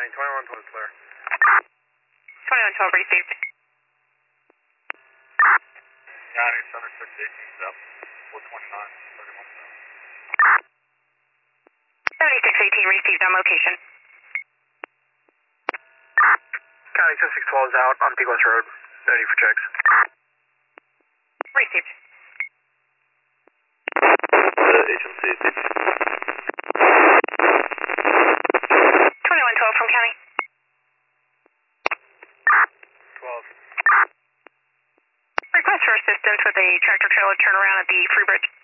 County, 2112 clear. 2112 received. County, Center 618 South, 429, 31 7618 received on location. County 10612 is out on Pecos Road, ready for checks. Received. HMC. 2112 from County. 12. Request for assistance with a tractor trailer turnaround at the Free Bridge.